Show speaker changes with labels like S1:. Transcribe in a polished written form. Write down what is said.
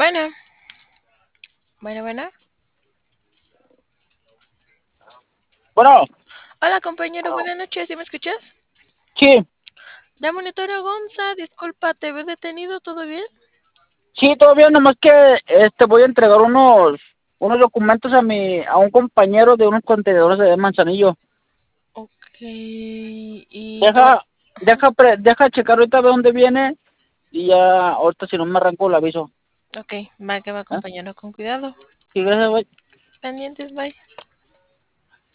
S1: Bueno, bueno.
S2: Bueno,
S1: Hola, compañero, buenas noches, ¿sí me escuchas?
S2: sí,
S1: De Monitorio Gonza, disculpa, ¿te veo detenido? ¿Todo bien?
S2: sí, todavía nomás que voy a entregar unos documentos a un compañero de unos contenedores de Manzanillo.
S1: Ok, y te va...
S2: Deja, deja checar ahorita de dónde viene y ya ahorita si no me arranco el aviso.
S1: Ok, va que va,
S2: ¿Eh?
S1: compañero, con cuidado.
S2: Sí, gracias, güey.
S1: Pendientes, bye.